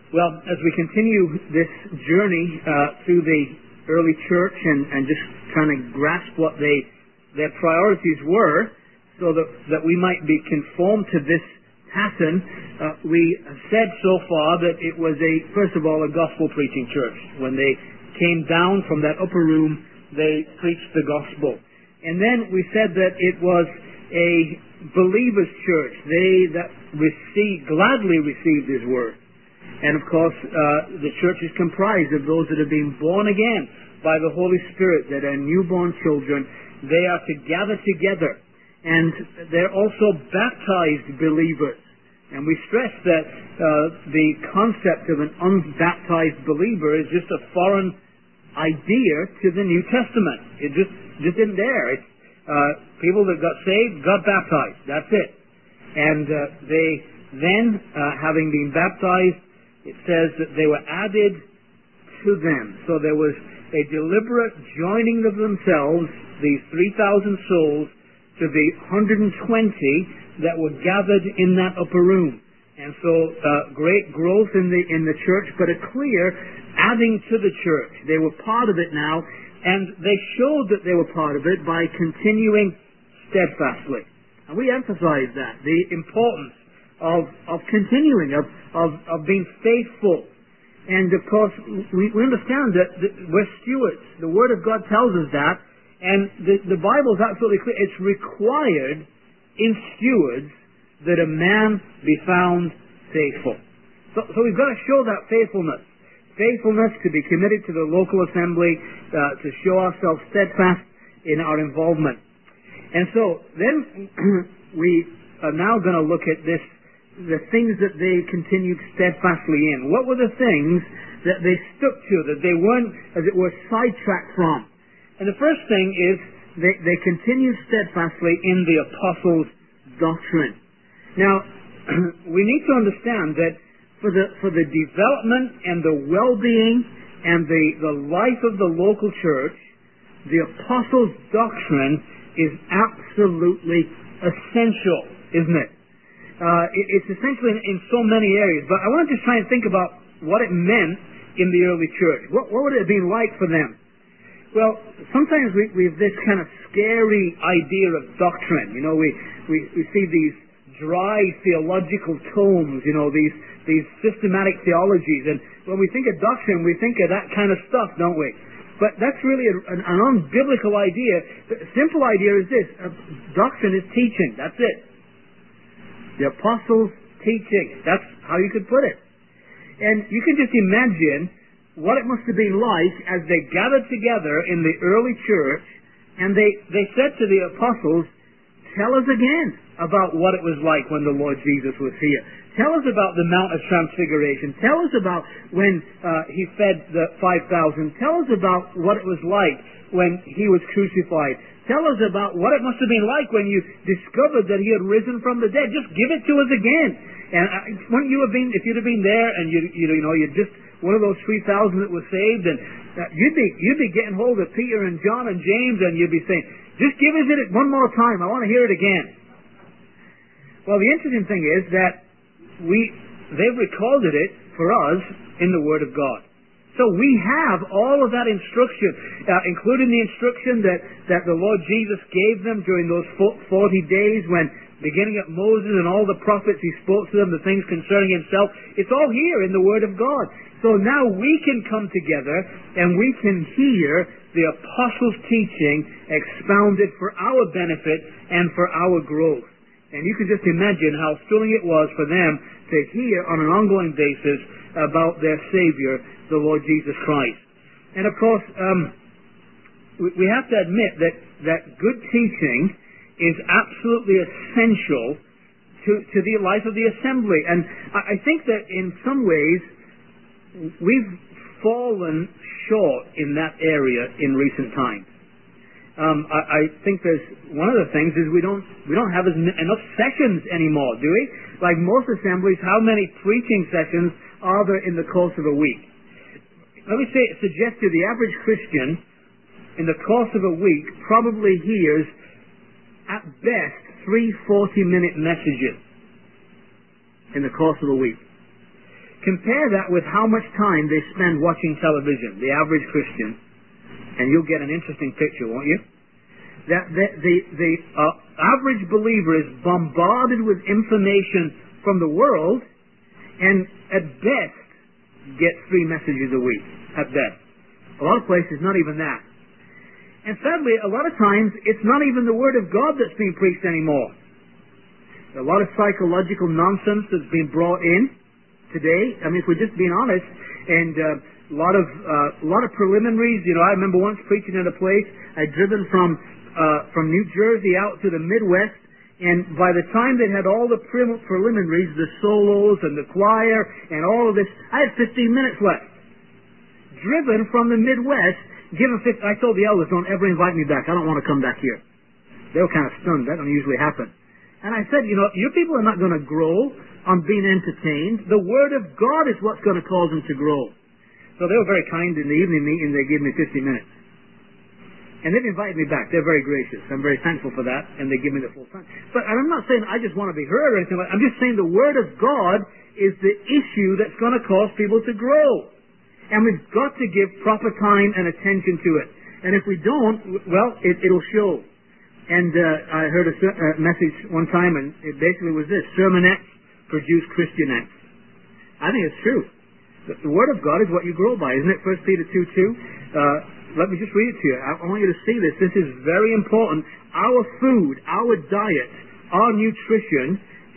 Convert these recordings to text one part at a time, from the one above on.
Well, as we continue this journey through the early church and just trying to grasp what their priorities were, so that we might be conformed to this pattern, we have said so far that it was first of all, a gospel preaching church. When they came down from that upper room, they preached the gospel. And then we said that it was a believers' church. They that gladly received His word. And of course, the church is comprised of those that have been born again by the Holy Spirit, that are newborn children. They are to gather together. And they're also baptized believers. And we stress that the concept of an unbaptized believer is just a foreign idea to the New Testament. It just isn't there. It's people that got saved, got baptized. That's it. And they then, having been baptized, it says that they were added to them. So there was a deliberate joining of themselves, these 3,000 souls, to the 120 that were gathered in that upper room. And so great growth in the church, but a clear adding to the church. They were part of it now, and they showed that they were part of it by continuing steadfastly. And we emphasize that, the importance of continuing, of being faithful. And of course, we understand that we're stewards. The Word of God tells us that. And the Bible is absolutely clear. It's required in stewards that a man be found faithful. So we've got to show that faithfulness. Faithfulness to be committed to the local assembly, to show ourselves steadfast in our involvement. And so then we are now going to look at the things that they continued steadfastly in. What were the things that they stuck to, that they weren't, as it were, sidetracked from? And the first thing is they continued steadfastly in the apostles' doctrine. Now, we need to understand that for the development and the well-being and the life of the local church, the apostles' doctrine is absolutely essential, isn't it? It's essential in so many areas, but I want to just try and think about what it meant in the early church. What would it have been like for them? Well, sometimes we have this kind of scary idea of doctrine. You know, we see these dry theological tomes, you know, these systematic theologies, and when we think of doctrine, we think of that kind of stuff, don't we? But that's really an unbiblical idea. The simple idea is this: doctrine is teaching. That's it. The apostles' teaching. That's how you could put it. And you can just imagine what it must have been like as they gathered together in the early church, and they said to the apostles, tell us again about what it was like when the Lord Jesus was here. Tell us about the Mount of Transfiguration. Tell us about when He fed the 5,000. Tell us about what it was like when He was crucified. Tell us about what it must have been like when you discovered that He had risen from the dead. Just give it to us again. And wouldn't you have been, if you'd have been there and you're just one of those 3,000 that was saved, and you'd be getting hold of Peter and John and James, and you'd be saying, just give us it one more time. I want to hear it again. Well, the interesting thing is that they've recorded it for us in the Word of God. So we have all of that instruction, including the instruction that the Lord Jesus gave them during those 40 days when, beginning at Moses and all the prophets, He spoke to them the things concerning Himself. It's all here in the Word of God. So now we can come together and we can hear the apostles' teaching expounded for our benefit and for our growth. And you can just imagine how thrilling it was for them to hear on an ongoing basis about their Savior, the Lord Jesus Christ. And of course, we have to admit that good teaching is absolutely essential to the life of the assembly. And I think that in some ways we've fallen short in that area in recent times. I think there's one of the things is we don't have enough sessions anymore, do we? Like most assemblies, how many preaching sessions are there in the course of a week? Let me suggest to the average Christian in the course of a week probably hears at best 3 40-minute messages in the course of a week. Compare that with how much time they spend watching television, the average Christian, and you'll get an interesting picture, won't you? That the average believer is bombarded with information from the world, and at best gets 3 messages a week, at best. A lot of places, not even that. And sadly, a lot of times, it's not even the Word of God that's being preached anymore. A lot of psychological nonsense that's been brought in today. I mean, if we're just being honest, and a lot of preliminaries. You know, I remember once preaching at a place. I'd driven from New Jersey out to the Midwest, and by the time they had all the preliminaries, the solos and the choir and all of this, I had 15 minutes left. Driven from the Midwest, I told the elders, don't ever invite me back. I don't want to come back here. They were kind of stunned. That don't usually happen. And I said, you know, you people are not going to grow on being entertained. The Word of God is what's going to cause them to grow. So they were very kind in the evening meeting. They gave me 50 minutes. And they've invited me back. They're very gracious. I'm very thankful for that. And they give me the full time. But I'm not saying I just want to be heard or anything like that. I'm just saying the Word of God is the issue that's going to cause people to grow. And we've got to give proper time and attention to it. And if we don't, well, it'll show. And I heard a message one time, and it basically was this: sermonettes produce Christianettes. I think it's true. The Word of God is what you grow by, isn't it? 1 Peter 2:2. Let me just read it to you. I want you to see this. This is very important. Our food, our diet, our nutrition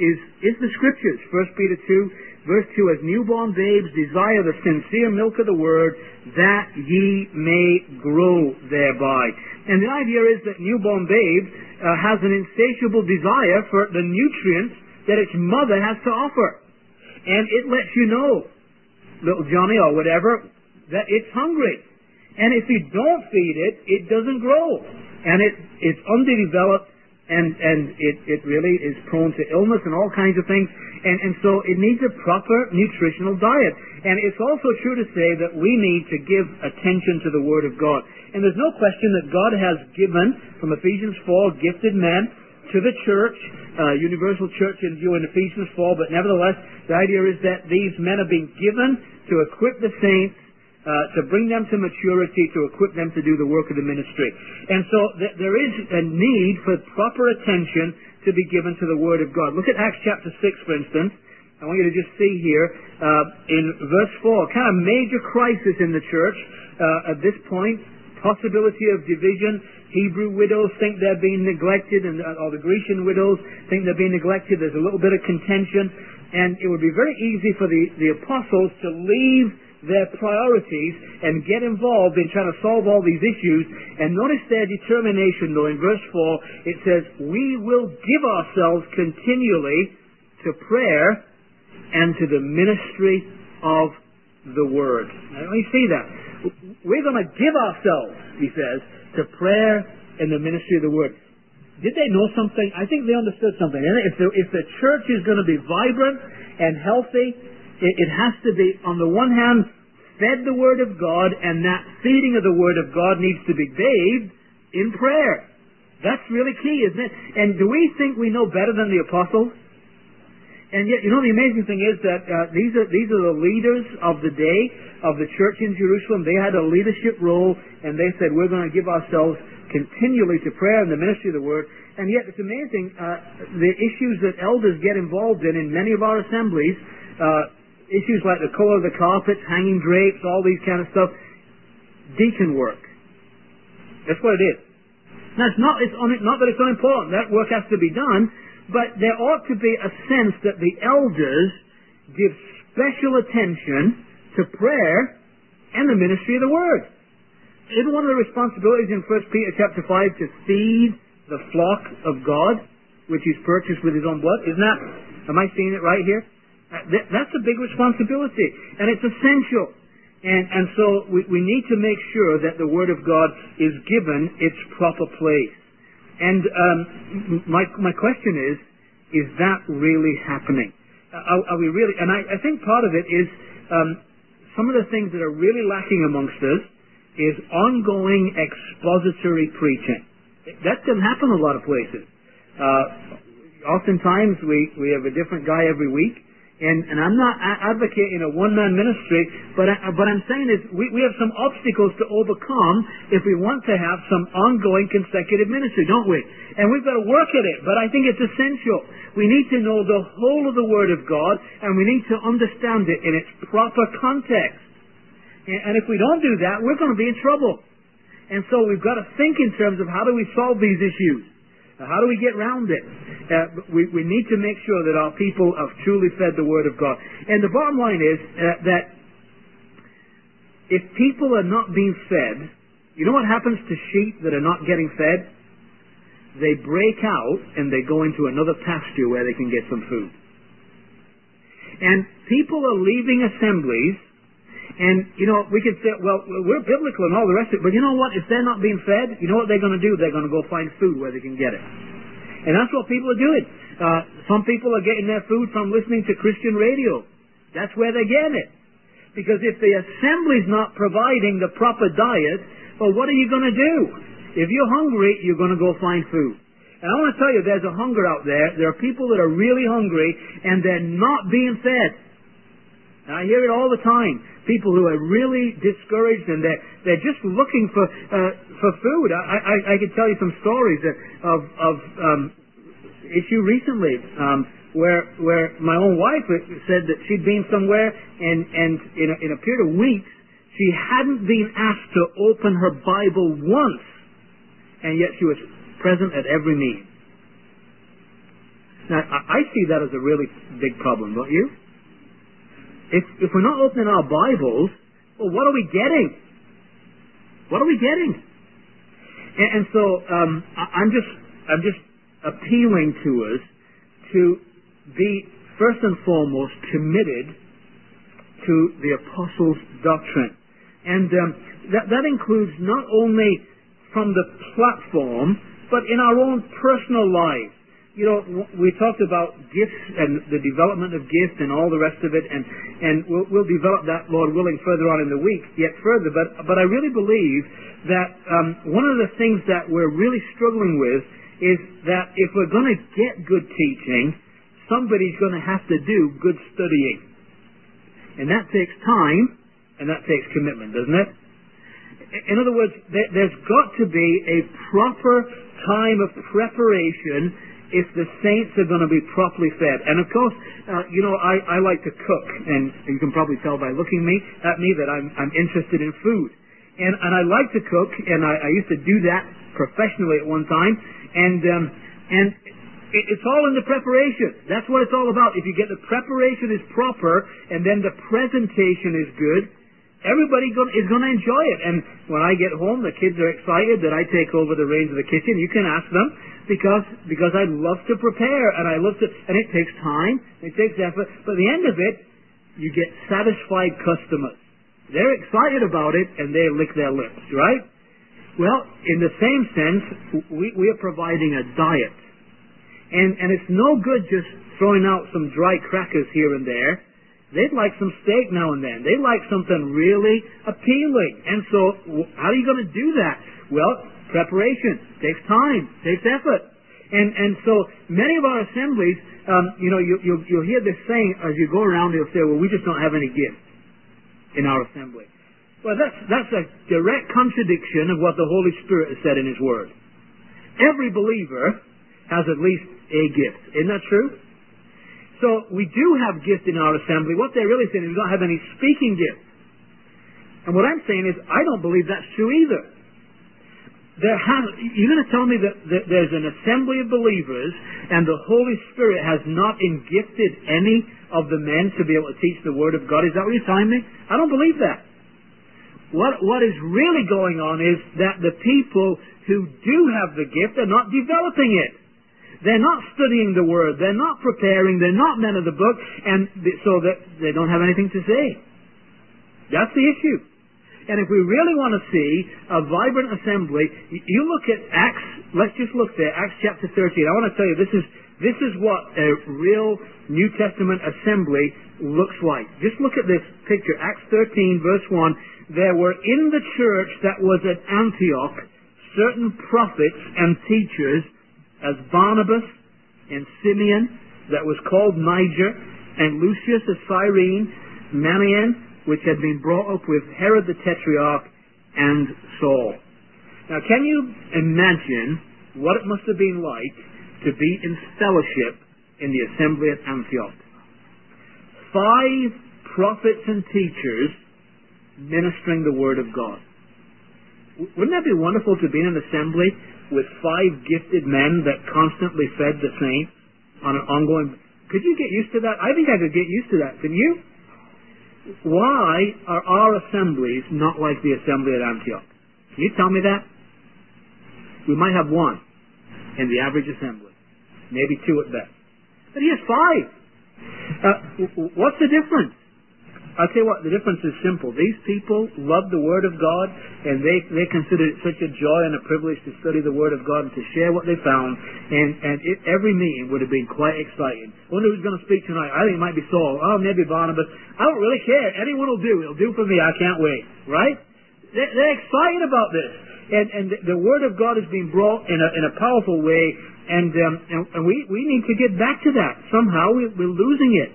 is the Scriptures. 1 Peter 2, verse 2, as newborn babes desire the sincere milk of the Word, that ye may grow thereby. And the idea is that newborn babe has an insatiable desire for the nutrients that its mother has to offer. And it lets you know, little Johnny or whatever, that it's hungry. And if you don't feed it, it doesn't grow. And it's underdeveloped, and it really is prone to illness and all kinds of things. And so it needs a proper nutritional diet. And it's also true to say that we need to give attention to the Word of God. And there's no question that God has given, from Ephesians 4, gifted men to the church, universal church in view in Ephesians 4, but nevertheless, the idea is that these men are being given to equip the saints, to bring them to maturity, to equip them to do the work of the ministry. And so there is a need for proper attention to be given to the Word of God. Look at Acts chapter 6, for instance. I want you to just see here, in verse 4, kind of major crisis in the church at this point, possibility of division. Hebrew widows think they're being neglected, or the Grecian widows think they're being neglected. There's a little bit of contention, and it would be very easy for the apostles to leave their priorities and get involved in trying to solve all these issues. And notice their determination, though. In verse 4, it says, we will give ourselves continually to prayer and to the ministry of the Word. Now, let me see that. We're going to give ourselves, he says, to prayer and the ministry of the Word. Did they know something? I think they understood something. If the church is going to be vibrant and healthy, it has to be, on the one hand, fed the Word of God, and that feeding of the Word of God needs to be bathed in prayer. That's really key, isn't it? And do we think we know better than the apostles? And yet, you know, the amazing thing is that these are the leaders of the day of the church in Jerusalem. They had a leadership role, and they said, we're going to give ourselves continually to prayer and the ministry of the Word. And yet, it's amazing, the issues that elders get involved in many of our assemblies, issues like the color of the carpets, hanging drapes, all these kind of stuff, deacon work. That's what it is. Now, it's not that it's unimportant. That work has to be done. But there ought to be a sense that the elders give special attention to prayer and the ministry of the Word. Isn't one of the responsibilities in 1 Peter chapter 5 to feed the flock of God, which He's purchased with His own blood? Am I seeing it right here? That's a big responsibility, and it's essential. And so we need to make sure that the Word of God is given its proper place. And my question is that really happening? Are we really? And I think part of it is some of the things that are really lacking amongst us is ongoing expository preaching. That doesn't happen a lot of places. Oftentimes we have a different guy every week, And I'm not advocating a one-man ministry, but I'm saying is we have some obstacles to overcome if we want to have some ongoing consecutive ministry, don't we? And we've got to work at it, but I think it's essential. We need to know the whole of the Word of God, and we need to understand it in its proper context. And if we don't do that, we're going to be in trouble. And so we've got to think in terms of how do we solve these issues? How do we get around it? We need to make sure that our people have truly fed the Word of God. And the bottom line is that if people are not being fed, you know what happens to sheep that are not getting fed? They break out and they go into another pasture where they can get some food. And people are leaving assemblies, and, you know, we could say, well, we're biblical and all the rest of it, but you know what? If they're not being fed, you know what they're going to do? They're going to go find food where they can get it. And that's what people are doing. Some people are getting their food from listening to Christian radio. That's where they're getting it. Because if the assembly's not providing the proper diet, well, what are you going to do? If you're hungry, you're going to go find food. And I want to tell you, there's a hunger out there. There are people that are really hungry, and they're not being fed. And I hear it all the time. People who are really discouraged, and they're just looking for food. I could tell you some stories of issue recently where my own wife said that she'd been somewhere, and in a period of weeks she hadn't been asked to open her Bible once, and yet she was present at every meal. Now I see that as a really big problem, don't you? If we're not opening our Bibles, well, what are we getting? What are we getting? And so I'm just appealing to us to be first and foremost committed to the Apostles' doctrine, and that includes not only from the platform, but in our own personal lives. You know, we talked about gifts and the development of gifts and all the rest of it, and we'll develop that, Lord willing, further on in the week, yet further. But I really believe that one of the things that we're really struggling with is that if we're going to get good teaching, somebody's going to have to do good studying. And that takes time, and that takes commitment, doesn't it? In other words, there's got to be a proper time of preparation if the saints are going to be properly fed. And of course, you know, I like to cook, and you can probably tell by looking at me that I'm interested in food. And I like to cook, and I used to do that professionally at one time, and it's all in the preparation. That's what it's all about. If you get the preparation is proper, and then the presentation is good, everybody is going to enjoy it. And when I get home, the kids are excited that I take over the reins of the kitchen. You can ask them, because I love to prepare, and and it takes time, it takes effort, but at the end of it, you get satisfied customers. They're excited about it, and they lick their lips, right? Well, in the same sense, we are providing a diet. And it's no good just throwing out some dry crackers here and there. They'd like some steak now and then. They'd like something really appealing. And so, how are you going to do that? Well, preparation takes time, takes effort. And so, many of our assemblies, you know, you'll hear this saying as you go around, they'll say, well, we just don't have any gifts in our assembly. Well, that's a direct contradiction of what the Holy Spirit has said in His Word. Every believer has at least a gift. Isn't that true? So we do have gifts in our assembly. What they're really saying is we don't have any speaking gifts. And what I'm saying is I don't believe that's true either. You're going to tell me that there's an assembly of believers and the Holy Spirit has not gifted any of the men to be able to teach the Word of God? Is that what you're telling me? I don't believe that. What is really going on is that the people who do have the gift are not developing it. They're not studying the Word. They're not preparing. They're not men of the book. And so that they don't have anything to say. That's the issue. And if we really want to see a vibrant assembly, you look at Acts, let's just look there, Acts chapter 13. I want to tell you, this is what a real New Testament assembly looks like. Just look at this picture. Acts 13, verse 1. There were in the church that was at Antioch certain prophets and teachers, as Barnabas and Simeon, that was called Niger, and Lucius of Cyrene, Manaen, which had been brought up with Herod the Tetrarch, and Saul. Now, can you imagine what it must have been like to be in fellowship in the assembly at Antioch? 5 prophets and teachers ministering the Word of God. Wouldn't that be wonderful to be in an assembly with 5 gifted men that constantly fed the saints on an ongoing... Could you get used to that? I think I could get used to that. Can you? Why are our assemblies not like the assembly at Antioch? Can you tell me that? We might have 1 in the average assembly. Maybe 2 at best. But he has 5. What's the difference? I'll tell you what, the difference is simple. These people love the Word of God, and they consider it such a joy and a privilege to study the Word of God and to share what they found. Every meeting would have been quite exciting. I wonder who's going to speak tonight. I think it might be Saul. Oh, maybe Barnabas. I don't really care. Anyone will do. It'll do for me. I can't wait. Right? They're excited about this. And the Word of God is being brought in a powerful way, and we need to get back to that. Somehow we're losing it.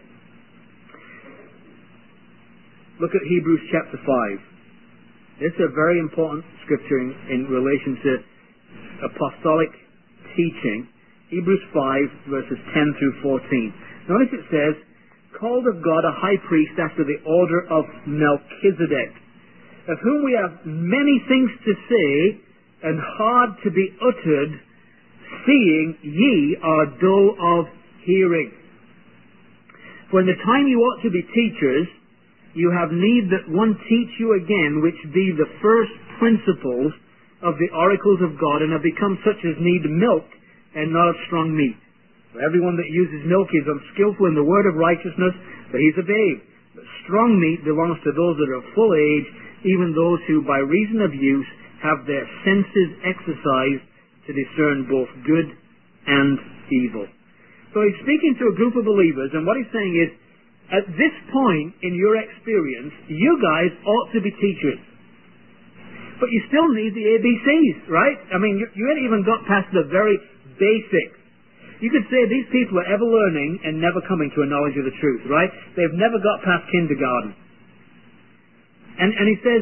Look at Hebrews chapter 5. This is a very important scripture in relation to apostolic teaching. Hebrews 5 verses 10 through 14. Notice it says, called of God a high priest after the order of Melchizedek, of whom we have many things to say and hard to be uttered, seeing ye are dull of hearing. For in the time you ought to be teachers, you have need that one teach you again, which be the first principles of the oracles of God, and have become such as need milk and not of strong meat. For everyone that uses milk is unskillful in the word of righteousness, but he's a babe. But strong meat belongs to those that are of full age, even those who by reason of use have their senses exercised to discern both good and evil. So he's speaking to a group of believers, and what he's saying is, at this point in your experience, you guys ought to be teachers. But you still need the ABCs, right? I mean, you ain't even got past the very basics. You could say these people are ever learning and never coming to a knowledge of the truth, right? They've never got past kindergarten. And he says,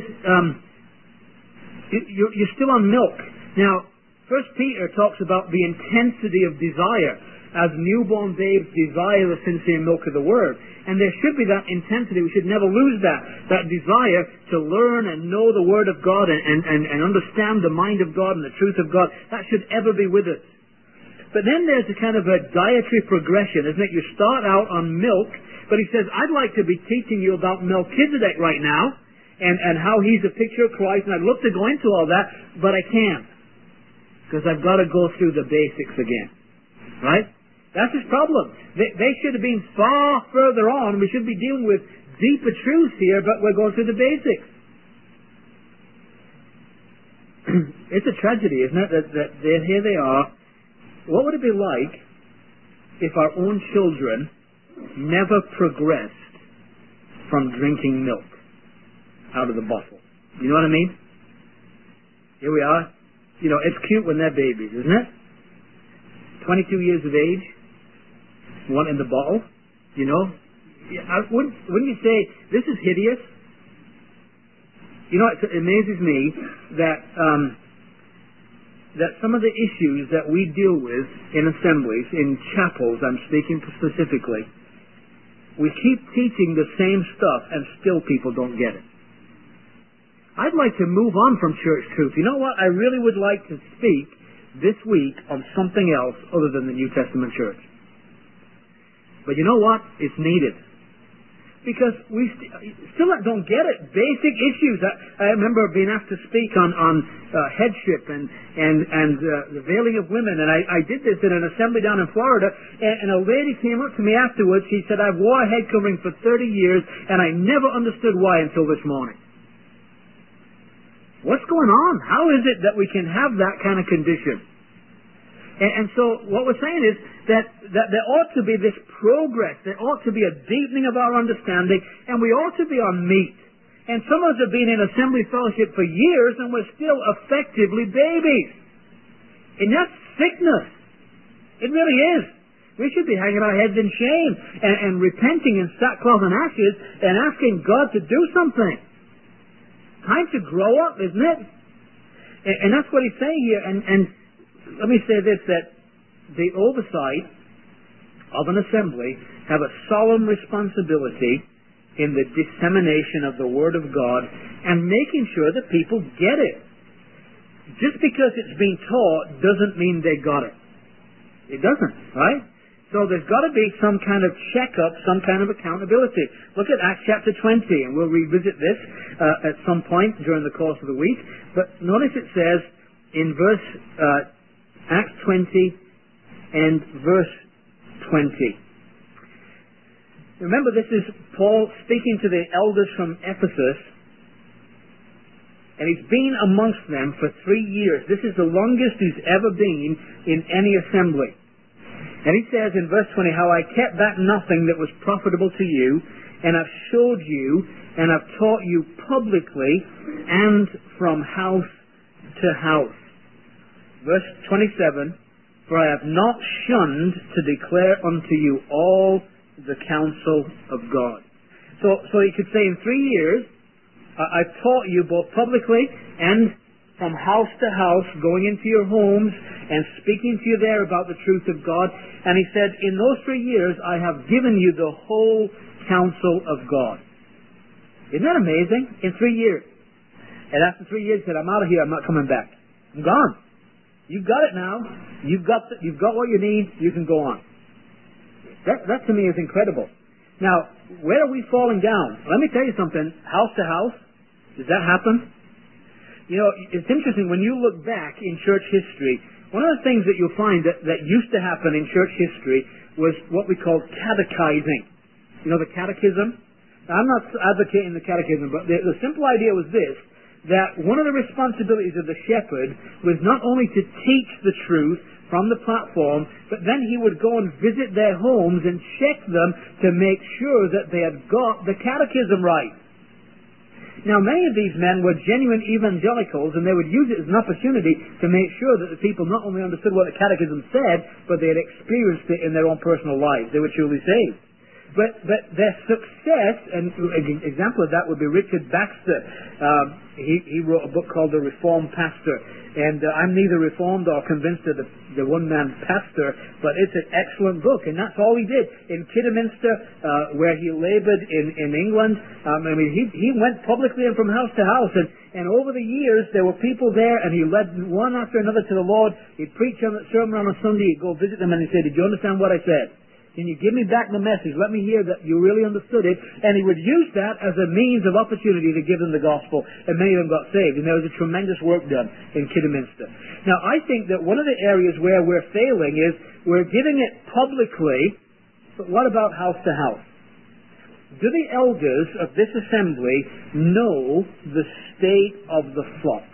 you're still on milk. Now, 1 Peter talks about the intensity of desire, as newborn babes desire the sincere milk of the Word. And there should be that intensity. We should never lose that desire to learn and know the Word of God and understand the mind of God and the truth of God. That should ever be with us. But then there's a kind of a dietary progression, isn't it? You start out on milk, but he says, I'd like to be teaching you about Melchizedek right now, and how he's a picture of Christ, and I'd love to go into all that, but I can't, because I've got to go through the basics again. Right? That's his problem. They should have been far further on. We should be dealing with deeper truths here, but we're going through the basics. It's a tragedy, isn't it, that here they are. What would it be like if our own children never progressed from drinking milk out of the bottle? You know what I mean? Here we are. You know, it's cute when they're babies, isn't it? 22 years of age, one in the bottle, you know. Wouldn't you say, this is hideous? You know, it amazes me that some of the issues that we deal with in assemblies, in chapels, I'm speaking specifically, we keep teaching the same stuff and still people don't get it. I'd like to move on from church truth. You know what? I really would like to speak this week on something else other than the New Testament church. But you know what? It's needed. Because we still don't get it. Basic issues. I remember being asked to speak on headship and the veiling of women, and I did this in an assembly down in Florida, and a lady came up to me afterwards. She said, I've wore a head covering for 30 years, and I never understood why until this morning. What's going on? How is it that we can have that kind of condition? And so what we're saying is that there ought to be this progress. There ought to be a deepening of our understanding, and we ought to be on meat. And some of us have been in assembly fellowship for years, and we're still effectively babies. And that's sickness. It really is. We should be hanging our heads in shame and repenting in sackcloth and ashes and asking God to do something. Time to grow up, isn't it? And that's what he's saying here. And let me say this, that the oversight of an assembly have a solemn responsibility in the dissemination of the Word of God and making sure that people get it. Just because it's being taught doesn't mean they got it. It doesn't, right? So there's got to be some kind of checkup, some kind of accountability. Look at Acts chapter 20, and we'll revisit this at some point during the course of the week. But notice it says in Acts 20 and verse 20. Remember, this is Paul speaking to the elders from Ephesus, and he's been amongst them for 3 years. This is the longest he's ever been in any assembly. And he says in verse 20, how I kept back nothing that was profitable to you, and I've showed you, and I've taught you publicly, and from house to house. Verse 27, for I have not shunned to declare unto you all the counsel of God. So you could say in 3 years, I've taught you both publicly and from house to house, going into your homes and speaking to you there about the truth of God. And he said, in those 3 years, I have given you the whole counsel of God. Isn't that amazing? In 3 years. And after 3 years, he said, I'm out of here. I'm not coming back. I'm gone. You've got it now. You've got what you need. You can go on. That to me is incredible. Now, where are we falling down? Let me tell you something. House to house, does that happen? You know, it's interesting when you look back in church history, one of the things that you'll find that used to happen in church history was what we call catechizing. You know, the catechism? Now, I'm not advocating the catechism, but the simple idea was this, that one of the responsibilities of the shepherd was not only to teach the truth from the platform, but then he would go and visit their homes and check them to make sure that they had got the catechism right. Now, many of these men were genuine evangelicals, and they would use it as an opportunity to make sure that the people not only understood what the catechism said, but they had experienced it in their own personal lives. They were truly saved. But their success, and an example of that would be Richard Baxter. He wrote a book called The Reformed Pastor. And I'm neither reformed or convinced of the one-man pastor, but it's an excellent book, and that's all he did. In Kidderminster, where he labored in England, he went publicly and from house to house, and over the years, there were people there, and he led one after another to the Lord. He'd preach a sermon on a Sunday, he'd go visit them, and he'd say, did you understand what I said? Can you give me back the message? Let me hear that you really understood it. And he would use that as a means of opportunity to give them the gospel. And many of them got saved. And there was a tremendous work done in Kidderminster. Now, I think that one of the areas where we're failing is we're giving it publicly, but what about house to house? Do the elders of this assembly know the state of the flock?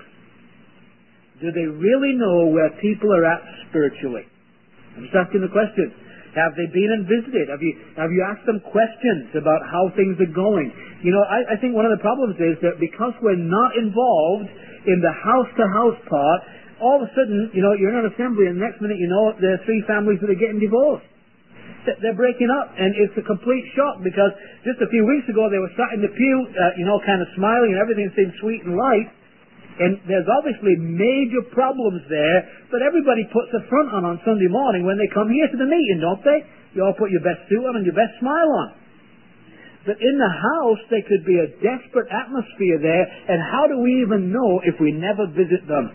Do they really know where people are at spiritually? I'm just asking the question. Have they been and visited? Have you asked them questions about how things are going? You know, I think one of the problems is that because we're not involved in the house-to-house part, all of a sudden, you know, you're in an assembly and the next minute you know there are 3 families that are getting divorced. They're breaking up, and it's a complete shock because just a few weeks ago they were sat in the pew, kind of smiling and everything seemed sweet and light. And there's obviously major problems there, but everybody puts a front on Sunday morning when they come here to the meeting, don't they? You all put your best suit on and your best smile on. But in the house, there could be a desperate atmosphere there, and how do we even know if we never visit them?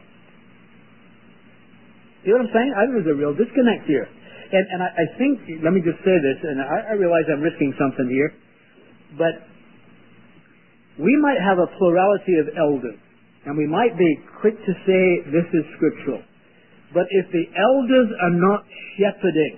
You know what I'm saying? I think there's a real disconnect here. And I think, let me just say this, and I realize I'm risking something here, but we might have a plurality of elders. And we might be quick to say this is scriptural. But if the elders are not shepherding,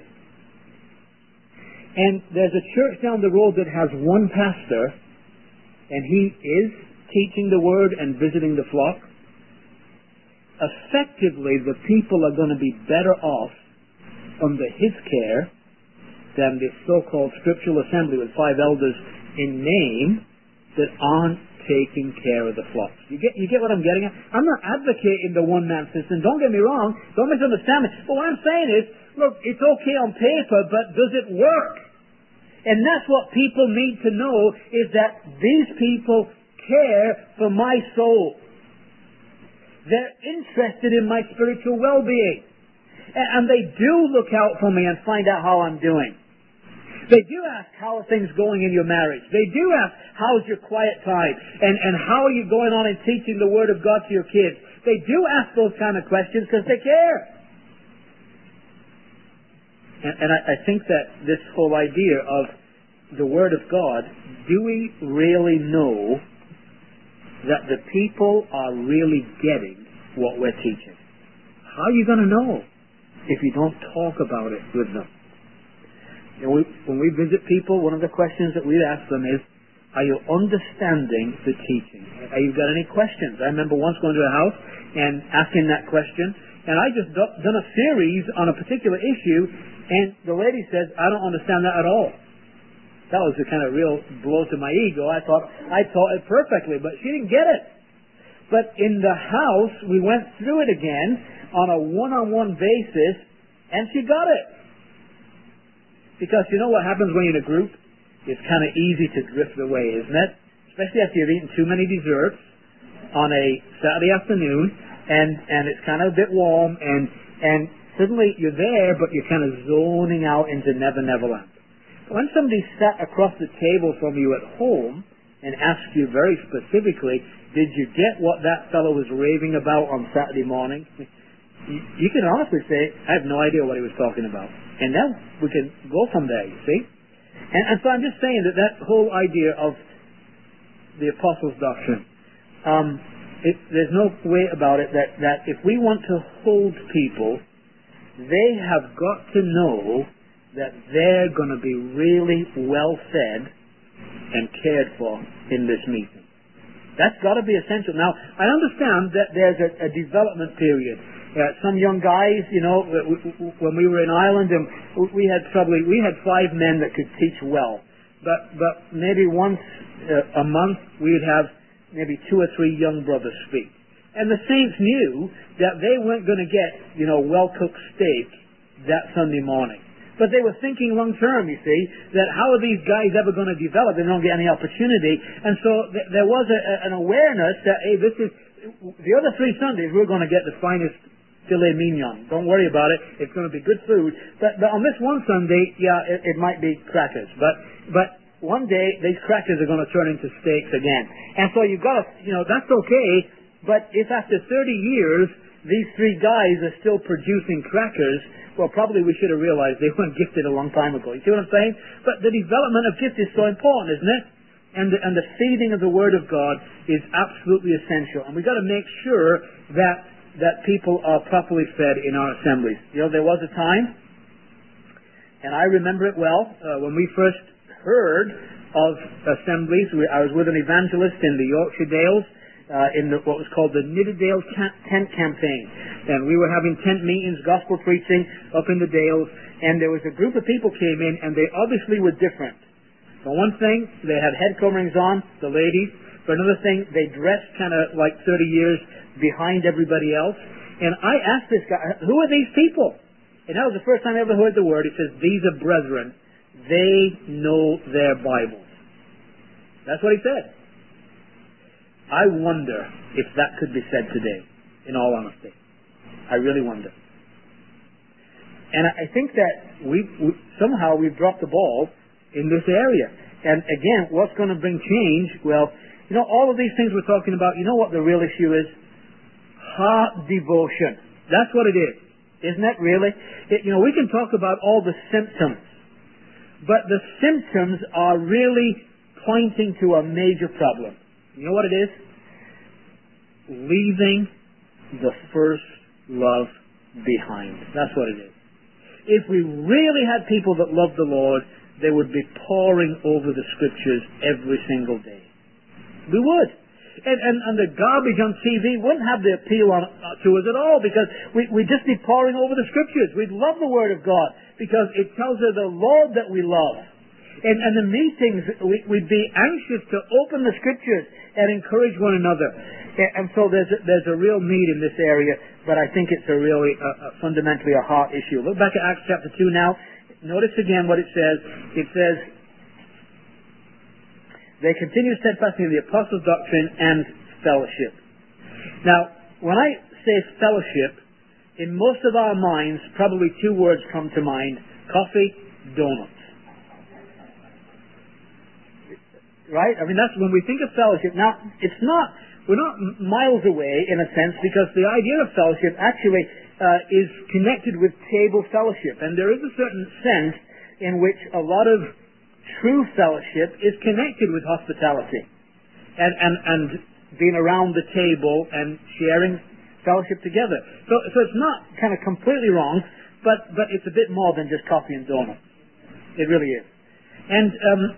and there's a church down the road that has one pastor, and he is teaching the word and visiting the flock, effectively the people are going to be better off under his care than this so-called scriptural assembly with 5 elders in name that aren't taking care of the flocks. You get what I'm getting at? I'm not advocating the one-man system. Don't get me wrong. Don't misunderstand me. But what I'm saying is, look, it's okay on paper, but does it work? And that's what people need to know, is that these people care for my soul. They're interested in my spiritual well-being. And they do look out for me and find out how I'm doing. They do ask, how are things going in your marriage? They do ask, how's your quiet time? And how are you going on in teaching the Word of God to your kids? They do ask those kind of questions because they care. And I think that this whole idea of the Word of God, do we really know that the people are really getting what we're teaching? How are you going to know if you don't talk about it with them? You know, when we visit people, one of the questions that we ask them is, are you understanding the teaching? Have you got any questions? I remember once going to a house and asking that question, and I just done a series on a particular issue, and the lady says, I don't understand that at all. That was a kind of real blow to my ego. I thought I taught it perfectly, but she didn't get it. But in the house, we went through it again on a one-on-one basis, and she got it. Because you know what happens when you're in a group? It's kind of easy to drift away, isn't it? Especially after you've eaten too many desserts on a Saturday afternoon, and it's kind of a bit warm, and suddenly you're there, but you're kind of zoning out into Never Never Land. When somebody sat across the table from you at home and asked you very specifically, did you get what that fellow was raving about on Saturday morning? You can honestly say, I have no idea what he was talking about. And then we can go from there, you see. And so I'm just saying that whole idea of the Apostles' doctrine, there's no way about it that if we want to hold people, they have got to know that they're going to be really well fed and cared for in this meeting. That's got to be essential. Now, I understand that there's a development period. Some young guys, you know, when we were in Ireland, and we had 5 men that could teach well. But maybe once a month, we would have maybe 2 or 3 young brothers speak. And the saints knew that they weren't going to get, you know, well-cooked steak that Sunday morning. But they were thinking long term, you see, that how are these guys ever going to develop? They don't get any opportunity. And so there was an awareness that, hey, this is, the other 3 Sundays we're going to get the finest filet mignon. Don't worry about it. It's going to be good food. But on this one Sunday, yeah, it might be crackers. But one day, these crackers are going to turn into steaks again. And so you've got to, you know, that's okay. But if after 30 years, these 3 guys are still producing crackers, well, probably we should have realized they weren't gifted a long time ago. You see what I'm saying? But the development of gift is so important, isn't it? And the feeding of the Word of God is absolutely essential. And we've got to make sure that people are properly fed in our assemblies. You know, there was a time, and I remember it well, when we first heard of assemblies. I was with an evangelist in the Yorkshire Dales, in what was called the Nidderdale Tent Campaign. And we were having tent meetings, gospel preaching up in the Dales, and there was a group of people came in, and they obviously were different. For one thing, they had head coverings on, the ladies. For another thing, they dressed kind of like 30 years behind everybody else. And I asked this guy, who are these people? And that was the first time I ever heard the word. He says, these are brethren. They know their Bibles. That's what he said. I wonder if that could be said today, in all honesty. I really wonder. And I think that somehow we've dropped the ball in this area. And again, what's going to bring change? Well, you know, all of these things we're talking about, you know what the real issue is? Heart devotion. That's what it is. Isn't that really? You know, we can talk about all the symptoms, but the symptoms are really pointing to a major problem. You know what it is? Leaving the first love behind. That's what it is. If we really had people that loved the Lord, they would be poring over the Scriptures every single day. We would. And the garbage on TV wouldn't have the appeal to us at all, because we'd just be poring over the Scriptures. We'd love the Word of God because it tells us the Lord that we love. And the meetings, we'd be anxious to open the Scriptures and encourage one another. And so there's a real need in this area, but I think it's fundamentally a heart issue. Look back at Acts chapter 2 now. Notice again what it says. It says, they continue steadfastly in the apostles' doctrine and fellowship. Now, when I say fellowship, in most of our minds, probably two words come to mind: coffee, donuts. Right? I mean, that's when we think of fellowship. Now, we're not miles away in a sense, because the idea of fellowship actually is connected with table fellowship. And there is a certain sense in which a lot of true fellowship is connected with hospitality and being around the table and sharing fellowship together. So it's not kind of completely wrong, but it's a bit more than just coffee and donuts. It really is. And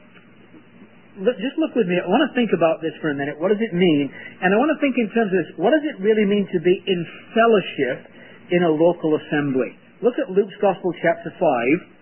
just look with me. I want to think about this for a minute. What does it mean? And I want to think in terms of this. What does it really mean to be in fellowship in a local assembly? Look at Luke's Gospel chapter 5.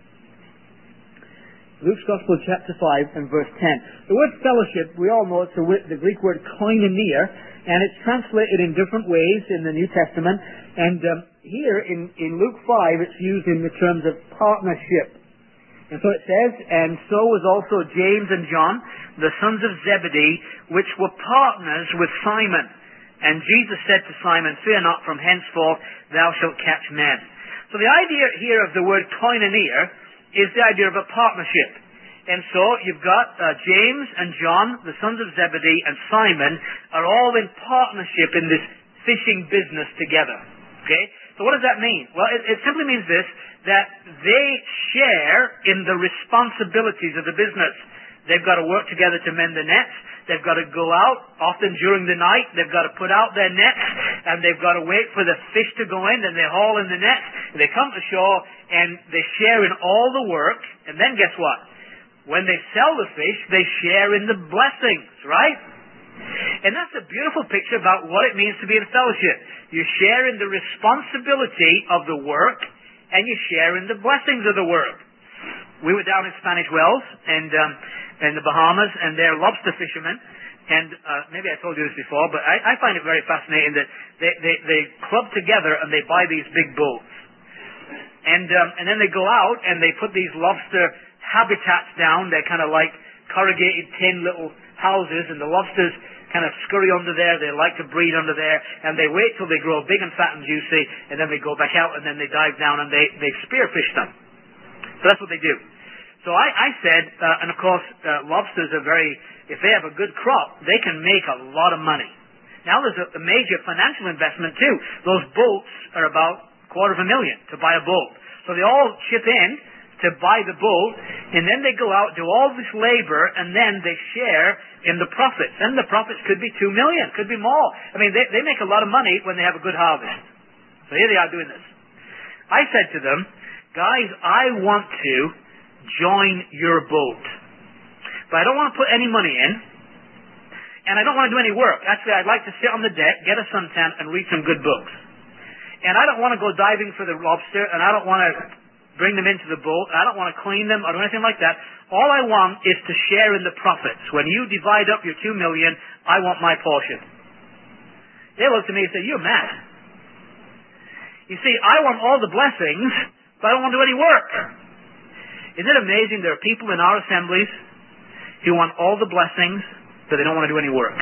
Luke's Gospel chapter 5 and verse 10. The word fellowship, we all know it's the Greek word koinonia, and it's translated in different ways in the New Testament. And here in Luke 5, it's used in the terms of partnership. And so it says, and so was also James and John, the sons of Zebedee, which were partners with Simon. And Jesus said to Simon, fear not, from henceforth thou shalt catch men. So the idea here of the word koinonia is the idea of a partnership. And so you've got James and John, the sons of Zebedee, and Simon are all in partnership in this fishing business together. Okay? So what does that mean? Well, it simply means this, that they share in the responsibilities of the business. They've got to work together to mend the nets. They've got to go out, often during the night. They've got to put out their nets, and they've got to wait for the fish to go in, and they haul in the nets. They come to shore, and they share in all the work. And then guess what? When they sell the fish, they share in the blessings, right? And that's a beautiful picture about what it means to be in fellowship. You share in the responsibility of the work, and you share in the blessings of the work. We were down in Spanish Wells and in the Bahamas, and they're lobster fishermen. And maybe I told you this before, but I find it very fascinating that they club together and they buy these big boats. And then they go out and they put these lobster habitats down. They're kind of like corrugated tin little houses, and the lobsters kind of scurry under there. They like to breed under there, and they wait till they grow big and fat and juicy, and then they go back out, and then they dive down and they spearfish them. So that's what they do. So I said, and of course, lobsters are if they have a good crop, they can make a lot of money. Now there's a major financial investment too. Those boats are about $250,000 to buy a boat. So they all chip in to buy the boat, and then they go out, do all this labor, and then they share in the profits. And the profits could be $2 million, could be more. I mean, they make a lot of money when they have a good harvest. So here they are doing this. I said to them, guys, I want to join your boat, but I don't want to put any money in, and I don't want to do any work. Actually, I'd like to sit on the deck, get a suntan, and read some good books. And I don't want to go diving for the lobster, and I don't want to bring them into the boat. I don't want to clean them or do anything like that. All I want is to share in the profits. When you divide up your $2 million, I want my portion. They looked at me and said, you're mad. You see, I want all the blessings, but I don't want to do any work. Isn't it amazing there are people in our assemblies who want all the blessings, but they don't want to do any work?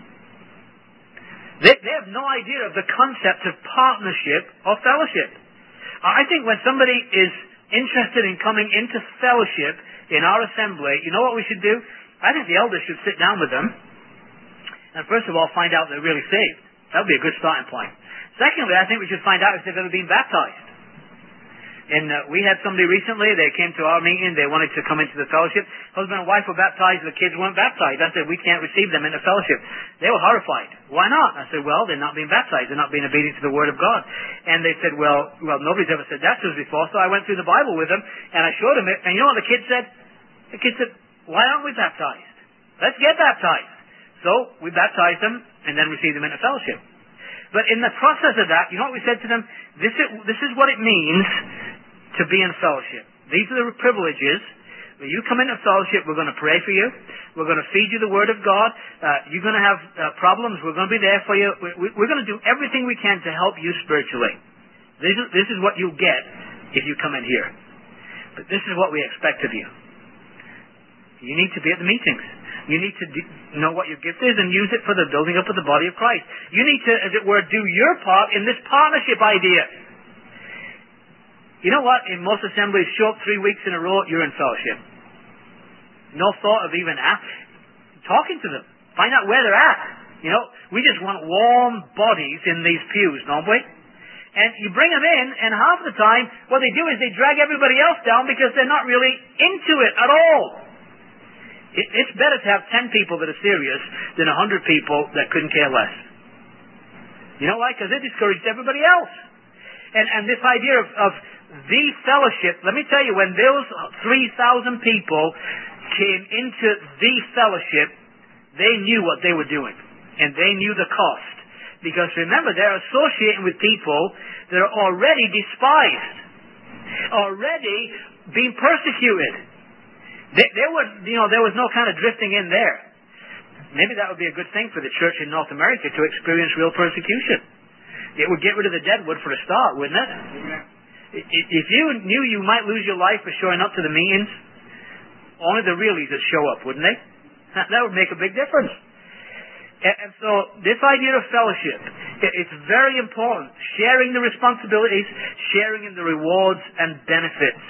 They have no idea of the concept of partnership or fellowship. I think when somebody is interested in coming into fellowship in our assembly, you know what we should do? I think the elders should sit down with them and first of all find out they're really saved. That would be a good starting point. Secondly, I think we should find out if they've ever been baptized. And we had somebody recently, they came to our meeting, they wanted to come into the fellowship. Husband and wife were baptized, the kids weren't baptized. I said, we can't receive them into fellowship. They were horrified. Why not? I said, well, they're not being baptized. They're not being obedient to the Word of God. And they said, well, nobody's ever said that to us before. So I went through the Bible with them, and I showed them it. And you know what the kid said? The kid said, why aren't we baptized? Let's get baptized. So we baptized them, and then received them into fellowship. But in the process of that, you know what we said to them? This is what it means to be in fellowship. These are the privileges. When you come into fellowship, we're going to pray for you. We're going to feed you the Word of God. You're going to have problems. We're going to be there for you. We're going to do everything we can to help you spiritually. This is what you'll get if you come in here. But this is what we expect of you. You need to be at the meetings. You need to know what your gift is and use it for the building up of the body of Christ. You need to, as it were, do your part in this partnership idea. You know what? In most assemblies, show up 3 weeks in a row, you're in fellowship. No thought of even talking to them. Find out where they're at. You know, we just want warm bodies in these pews, don't we? And you bring them in, and half the time, what they do is they drag everybody else down because they're not really into it at all. It's better to have 10 people that are serious than 100 people that couldn't care less. You know why? Because it discouraged everybody else. And this idea of the fellowship, let me tell you, when those 3,000 people came into the fellowship, they knew what they were doing. And they knew the cost. Because remember, they're associating with people that are already despised, already being persecuted. There was no kind of drifting in there. Maybe that would be a good thing for the church in North America to experience real persecution. It would get rid of the deadwood for a start, wouldn't it? Yeah. If you knew you might lose your life for showing up to the meetings, only the realies would show up, wouldn't they? That would make a big difference. And so this idea of fellowship, it's very important. Sharing the responsibilities, sharing in the rewards and benefits.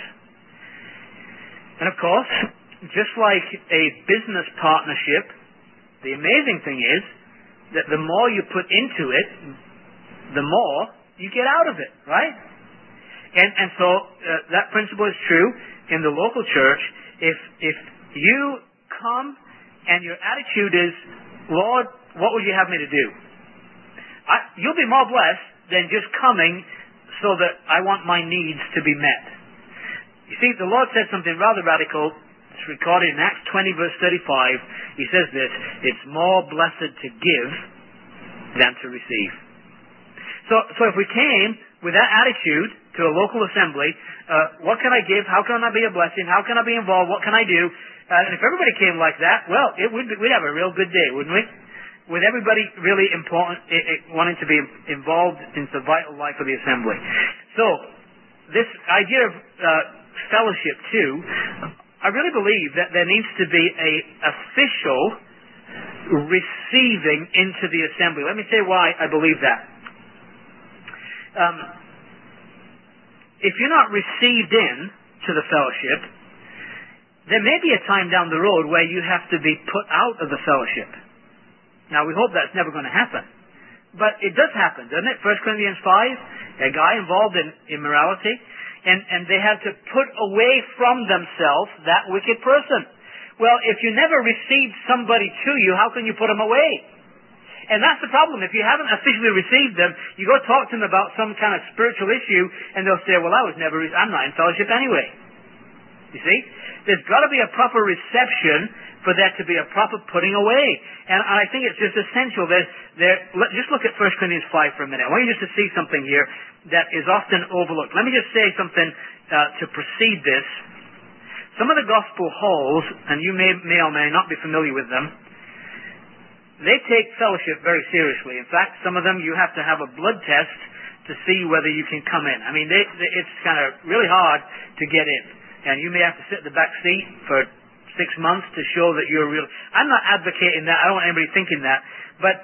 And of course, just like a business partnership, the amazing thing is that the more you put into it, the more you get out of it, right? And so that principle is true in the local church. If you come and your attitude is, Lord, what would you have me to do? You'll be more blessed than just coming so that I want my needs to be met. You see, the Lord said something rather radical. It's recorded in Acts 20 verse 35. He says this, it's more blessed to give than to receive. So if we came with that attitude to a local assembly, what can I give? How can I be a blessing? How can I be involved? What can I do? And if everybody came like that, well, we'd have a real good day, wouldn't we? With everybody really important, wanting to be involved in the vital life of the assembly. So, this idea of fellowship too, I really believe that there needs to be a official receiving into the assembly. Let me say why I believe that. If you're not received in to the fellowship, there may be a time down the road where you have to be put out of the fellowship. Now, we hope that's never going to happen. But it does happen, doesn't it? 1 Corinthians 5, a guy involved in immorality, and they had to put away from themselves that wicked person. Well, if you never received somebody to you, how can you put them away? And that's the problem. If you haven't officially received them, you go talk to them about some kind of spiritual issue, and they'll say, well, I'm not in fellowship anyway. You see? There's got to be a proper reception for there to be a proper putting away. And I think it's just essential. Just look at 1 Corinthians 5 for a minute. I want you just to see something here that is often overlooked. Let me just say something to precede this. Some of the gospel halls, and you may or may not be familiar with them, they take fellowship very seriously. In fact, some of them you have to have a blood test to see whether you can come in. I mean, it's kind of really hard to get in. And you may have to sit in the back seat for 6 months to show that you're real. I'm not advocating that. I don't want anybody thinking that. But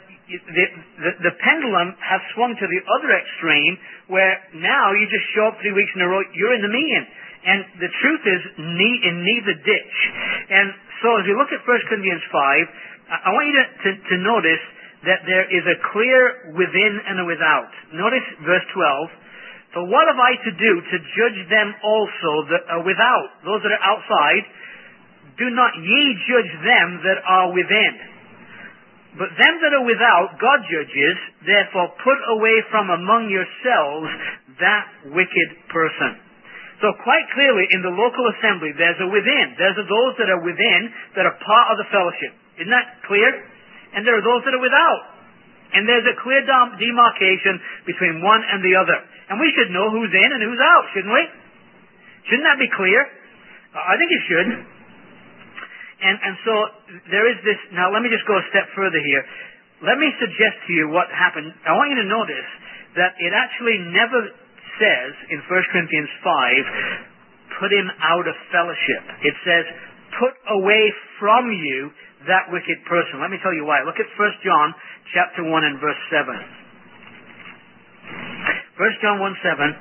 the pendulum has swung to the other extreme where now you just show up 3 weeks in a row, you're in the meeting. And the truth is in neither ditch. And so as you look at 1 Corinthians 5, I want you to notice that there is a clear within and a without. Notice verse 12. For what have I to do to judge them also that are without, those that are outside? Do not ye judge them that are within. But them that are without, God judges. Therefore put away from among yourselves that wicked person. So quite clearly in the local assembly, there's a within. There's those that are within that are part of the fellowship. Isn't that clear? And there are those that are without. And there's a clear demarcation between one and the other. And we should know who's in and who's out, shouldn't we? Shouldn't that be clear? I think it should. And so there is this. Now let me just go a step further here. Let me suggest to you what happened. I want you to notice that it actually never says in 1 Corinthians 5, put him out of fellowship. It says, put away from you that wicked person. Let me tell you why. Look at 1 John chapter 1 and verse 7. 1 John 1:7.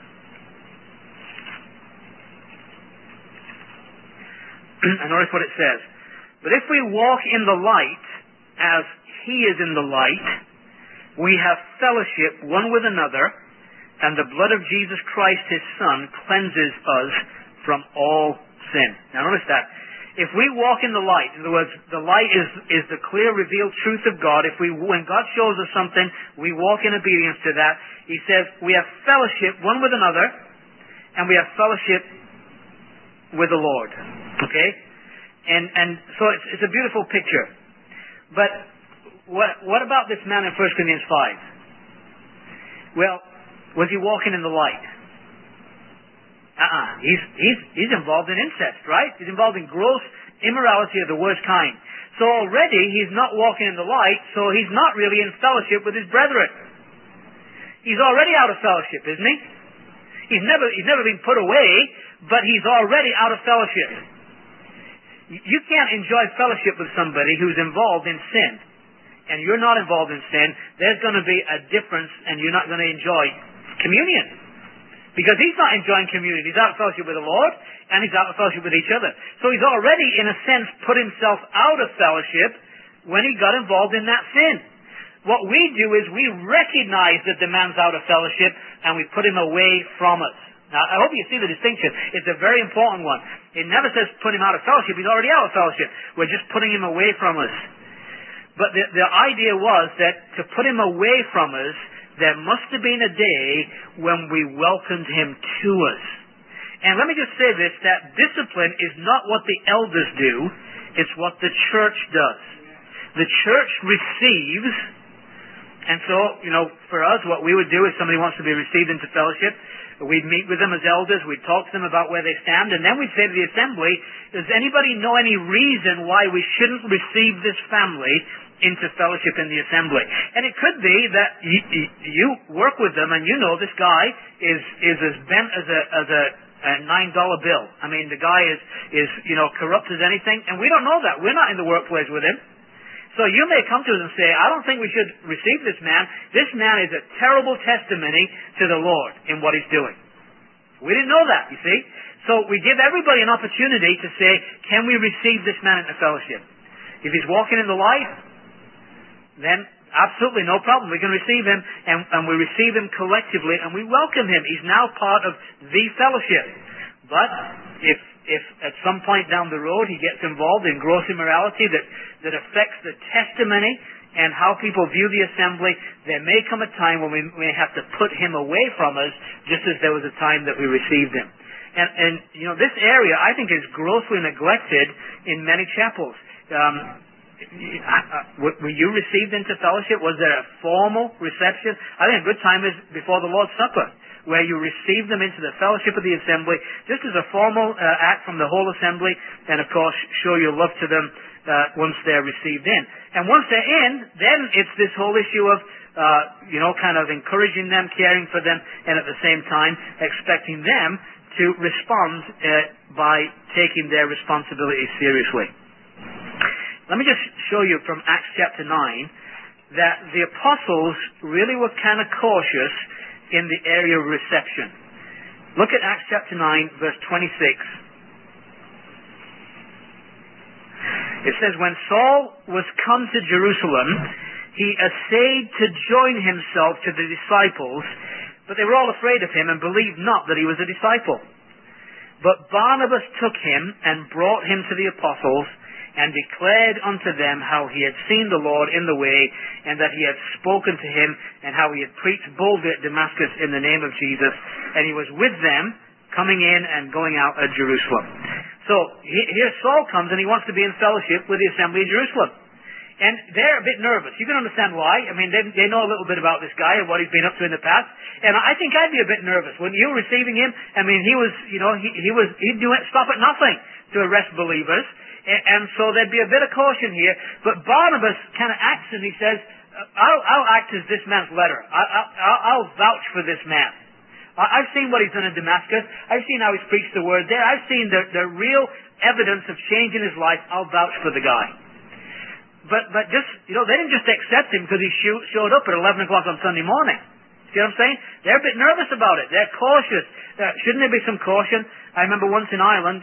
And notice what it says. But if we walk in the light as he is in the light, we have fellowship one with another, and the blood of Jesus Christ, his Son, cleanses us from all sin. Now notice that. If we walk in the light, in other words, the light is the clear revealed truth of God. When God shows us something, we walk in obedience to that. He says we have fellowship one with another, and we have fellowship with the Lord. Okay? And so it's a beautiful picture. But what about this man in 1 Corinthians 5? Well, was he walking in the light? He's involved in incest, right? He's involved in gross immorality of the worst kind. So already he's not walking in the light, so he's not really in fellowship with his brethren. He's already out of fellowship, isn't he? He's never been put away, but he's already out of fellowship. You can't enjoy fellowship with somebody who's involved in sin, and you're not involved in sin. There's going to be a difference, and you're not going to enjoy communion. Because he's not enjoying communion. He's out of fellowship with the Lord, and he's out of fellowship with each other. So he's already, in a sense, put himself out of fellowship when he got involved in that sin. What we do is we recognize that the man's out of fellowship, and we put him away from us. Now, I hope you see the distinction. It's a very important one. It never says put him out of fellowship. He's already out of fellowship. We're just putting him away from us. But the idea was that to put him away from us, there must have been a day when we welcomed him to us. And let me just say this, that discipline is not what the elders do, it's what the church does. The church receives, and so, for us, what we would do if somebody wants to be received into fellowship, we'd meet with them as elders, we'd talk to them about where they stand, and then we'd say to the assembly, does anybody know any reason why we shouldn't receive this family into fellowship in the assembly? And it could be that you work with them and you know this guy is as bent as a $9 bill. I mean, the guy is corrupt as anything, and we don't know that. We're not in the workplace with him. So you may come to us and say, I don't think we should receive this man. This man is a terrible testimony to the Lord in what he's doing. We didn't know that, you see. So we give everybody an opportunity to say, can we receive this man into fellowship? If he's walking in the light, then absolutely no problem. We can receive him, and we receive him collectively, and we welcome him. He's now part of the fellowship. But if at some point down the road he gets involved in gross immorality that affects the testimony and how people view the assembly, there may come a time when we may have to put him away from us, just as there was a time that we received him. And this area, I think, is grossly neglected in many chapels. Were you received into fellowship? Was there a formal reception? I think a good time is before the Lord's Supper, where you receive them into the fellowship of the assembly, just as a formal act from the whole assembly, and of course show your love to them once they're received in. And once they're in, then it's this whole issue of kind of encouraging them, caring for them, and at the same time expecting them to respond by taking their responsibilities seriously. Let me just show you from Acts chapter 9 that the apostles really were kind of cautious in the area of reception. Look at Acts chapter 9, verse 26. It says, when Saul was come to Jerusalem, he essayed to join himself to the disciples, but they were all afraid of him and believed not that he was a disciple. But Barnabas took him and brought him to the apostles, and declared unto them how he had seen the Lord in the way, and that he had spoken to him, and how he had preached boldly at Damascus in the name of Jesus. And he was with them, coming in and going out at Jerusalem. So here Saul comes, and he wants to be in fellowship with the assembly of Jerusalem. And they're a bit nervous. You can understand why. I mean, they know a little bit about this guy and what he's been up to in the past. And I think I'd be a bit nervous when you were receiving him. I mean, he'd stop at nothing to arrest believers. And so there'd be a bit of caution here. But Barnabas kind of acts and he says, I'll act as this man's letter. I'll vouch for this man. I've seen what he's done in Damascus. I've seen how he's preached the word there. I've seen the real evidence of change in his life. I'll vouch for the guy. But just, they didn't just accept him because he showed up at 11 o'clock on Sunday morning. See what I'm saying? They're a bit nervous about it. They're cautious. Shouldn't there be some caution? I remember once in Ireland,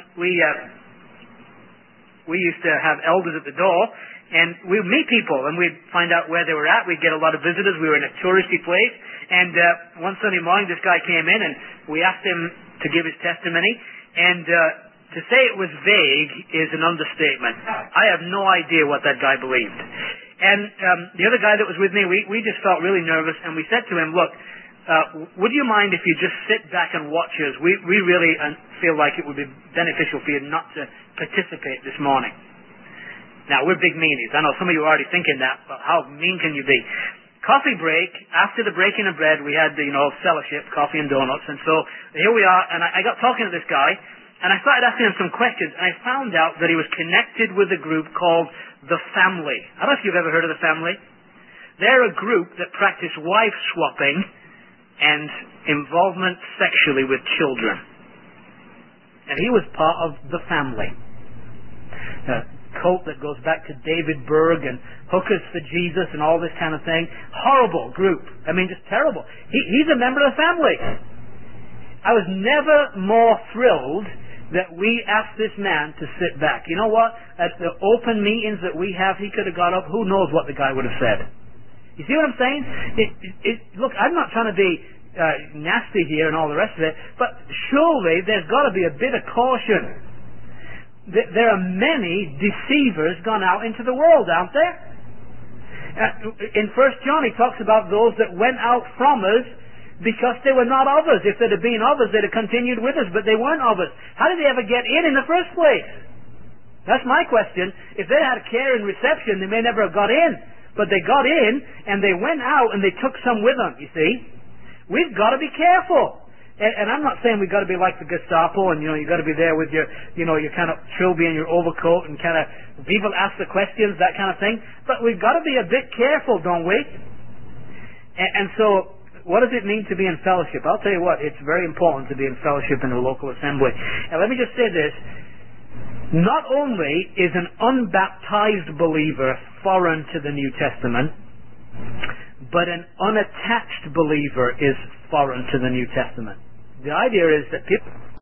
we used to have elders at the door, and we'd meet people, and we'd find out where they were at. We'd get a lot of visitors. We were in a touristy place, and one Sunday morning, this guy came in, and we asked him to give his testimony, and to say it was vague is an understatement. I have no idea what that guy believed. And the other guy that was with me, we just felt really nervous, and we said to him, look, would you mind if you just sit back and watch us? We really feel like it would be beneficial for you not to participate this morning. Now, we're big meanies. I know some of you are already thinking that, but how mean can you be? Coffee break, after the breaking of bread, we had the, fellowship, coffee and donuts, and so here we are, and I got talking to this guy, and I started asking him some questions, and I found out that he was connected with a group called The Family. I don't know if you've ever heard of The Family. They're a group that practice wife swapping and involvement sexually with children. And he was part of The Family. A cult that goes back to David Berg and Hookers for Jesus and all this kind of thing. Horrible group. I mean, just terrible. He's a member of The Family. I was never more thrilled that we asked this man to sit back. You know what? At the open meetings that we have, he could have got up. Who knows what the guy would have said. You see what I'm saying? Look, I'm not trying to be nasty here and all the rest of it, but surely there's got to be a bit of caution. There are many deceivers gone out into the world, aren't there? In 1 John, he talks about those that went out from us because they were not of us. If they'd have been of us, they'd have continued with us, but they weren't of us. How did they ever get in the first place? That's my question. If they had care and reception, they may never have got in. But they got in, and they went out, and they took some with them, you see. We've got to be careful. And I'm not saying we've got to be like the Gestapo, and, you've got to be there with your, your kind of trilby and your overcoat, and kind of, people ask the questions, that kind of thing. But we've got to be a bit careful, don't we? And so, what does it mean to be in fellowship? I'll tell you what, it's very important to be in fellowship in a local assembly. And let me just say this. Not only is an unbaptized believer foreign to the New Testament, but an unattached believer is foreign to the New Testament. The idea is that people